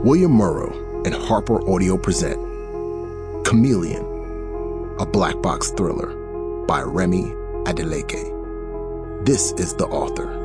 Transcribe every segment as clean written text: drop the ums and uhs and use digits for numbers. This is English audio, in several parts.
William Murrow and Harper Audio present Chameleon, a black box thriller by Remi Adeleke. This is the author.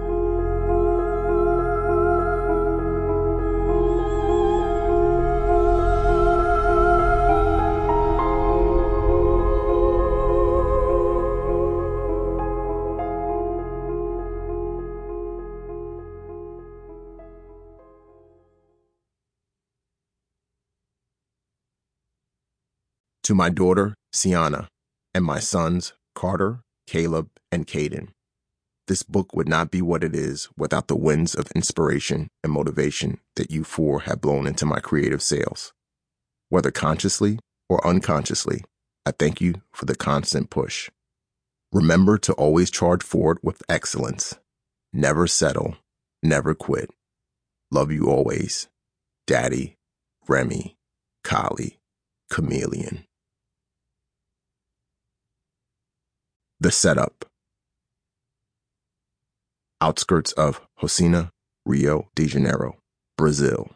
To my daughter, Sienna, and my sons, Carter, Caleb, and Caden. This book would not be what it is without the winds of inspiration and motivation that you four have blown into my creative sails. Whether consciously or unconsciously, I thank you for the constant push. Remember to always charge forward with excellence. Never settle. Never quit. Love you always. Daddy, Remi, Kali, Chameleon. The setup. Outskirts of Rosina, Rio de Janeiro, Brazil.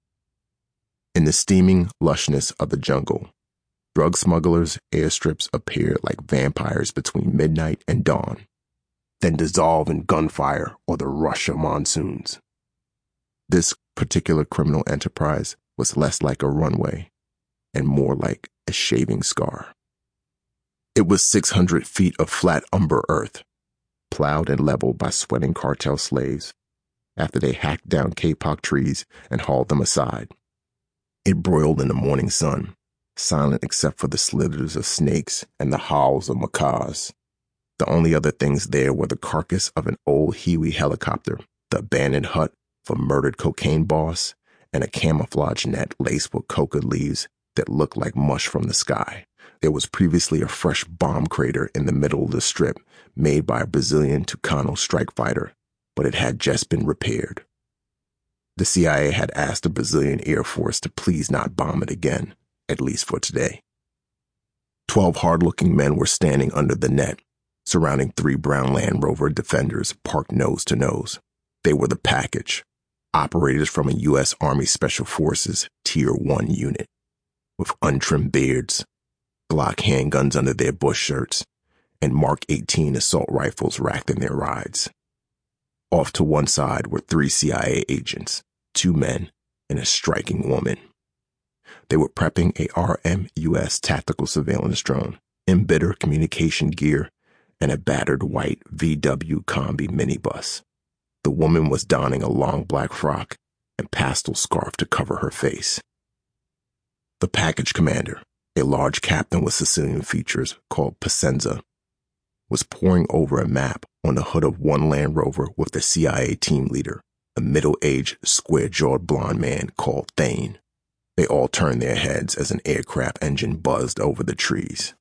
In the steaming lushness of the jungle, drug smugglers' airstrips appear like vampires between midnight and dawn, then dissolve in gunfire or the rush of monsoons. This particular criminal enterprise was less like a runway and more like a shaving scar. It was 600 feet of flat umber earth, plowed and leveled by sweating cartel slaves after they hacked down kapok trees and hauled them aside. It broiled in the morning sun, silent except for the slithers of snakes and the howls of macaws. The only other things there were the carcass of an old Huey helicopter, the abandoned hut of a murdered cocaine boss, and a camouflage net laced with coca leaves that looked like mush from the sky. There was previously a fresh bomb crater in the middle of the strip made by a Brazilian Tucano strike fighter, but it had just been repaired. The CIA had asked the Brazilian Air Force to please not bomb it again, at least for today. 12 hard-looking men were standing under the net, surrounding 3 brown Land Rover Defenders parked nose to nose. They were the package, operators from a U.S. Army Special Forces Tier 1 unit, with untrimmed beards, Glock handguns under their bush shirts, and Mark 18 assault rifles racked in their rides. Off to one side were 3 CIA agents, 2 men, and a striking woman. They were prepping a RMUS tactical surveillance drone, embittered communication gear, and a battered white VW Combi minibus. The woman was donning a long black frock and pastel scarf to cover her face. The package commander, a large captain with Sicilian features called Pacenza, was poring over a map on the hood of one Land Rover with the CIA team leader, a middle-aged, square-jawed blonde man called Thane. They all turned their heads as an aircraft engine buzzed over the trees.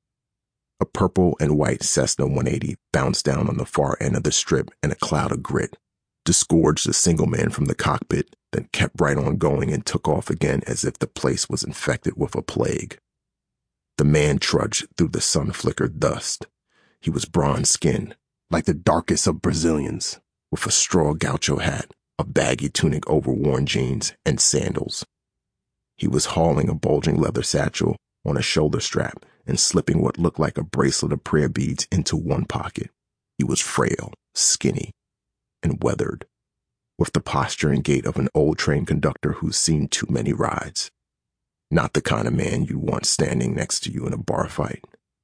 A purple and white Cessna 180 bounced down on the far end of the strip in a cloud of grit, disgorged a single man from the cockpit, then kept right on going and took off again as if the place was infected with a plague. The man trudged through the sun-flickered dust. He was bronze-skinned, like the darkest of Brazilians, with a straw gaucho hat, a baggy tunic over worn jeans, and sandals. He was hauling a bulging leather satchel on a shoulder strap and slipping what looked like a bracelet of prayer beads into one pocket. He was frail, skinny, and weathered, with the posture and gait of an old train conductor who's seen too many rides. Not the kind of man you want standing next to you in a bar fight.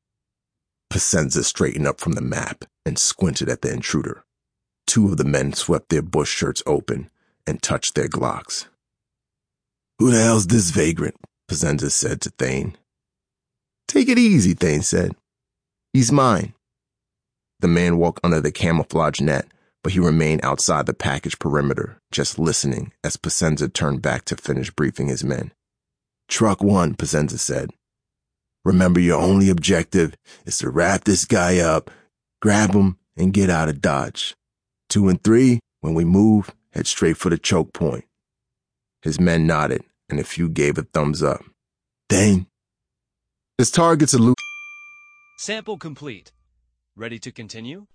Pacenza straightened up from the map and squinted at the intruder. 2 of the men swept their bush shirts open and touched their Glocks. "Who the hell's this vagrant?" Pacenza said to Thane. "Take it easy," Thane said. "He's mine." The man walked under the camouflage net, but he remained outside the package perimeter, just listening as Pacenza turned back to finish briefing his men. "Truck 1, Pacenza said. "Remember, your only objective is to wrap this guy up, grab him, and get out of Dodge. 2 and 3, when we move, head straight for the choke point." His men nodded, and a few gave a thumbs up. "Dane, his target's a loop." Sample complete. Ready to continue?